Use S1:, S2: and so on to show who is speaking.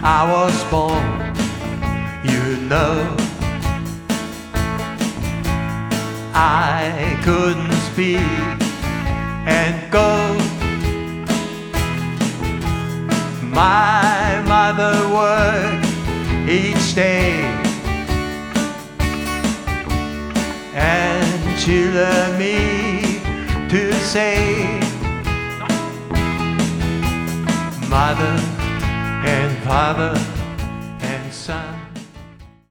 S1: I was born, you know. I couldn't speak and go. My mother worked each day, and she learned me to say, mother and father and son.